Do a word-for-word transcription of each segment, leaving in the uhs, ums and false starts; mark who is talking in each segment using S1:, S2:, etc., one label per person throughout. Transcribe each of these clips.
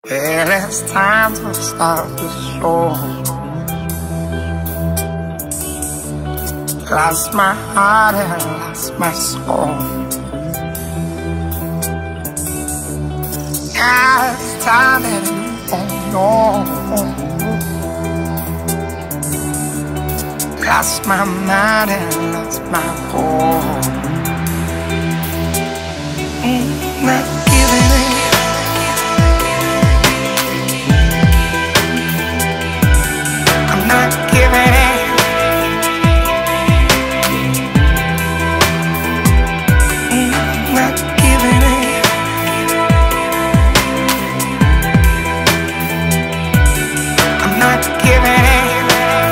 S1: Well, it's time to start the show. Lost my heart and lost my soul. Now it's time that you won't know. Lost my mind and lost my home. Mm, not giving it. Not giving it. Mm, not giving it. I'm not giving it.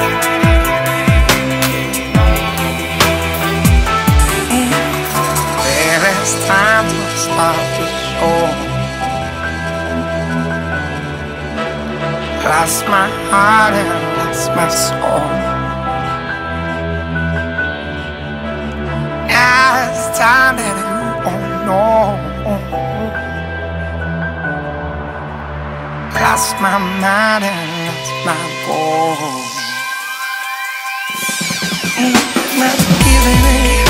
S1: Mm. Well, it's time to start the show. Lost my heart and lost my soul. Now it's time that you won't know. Lost my mind and lost my goal. Mm, not giving it.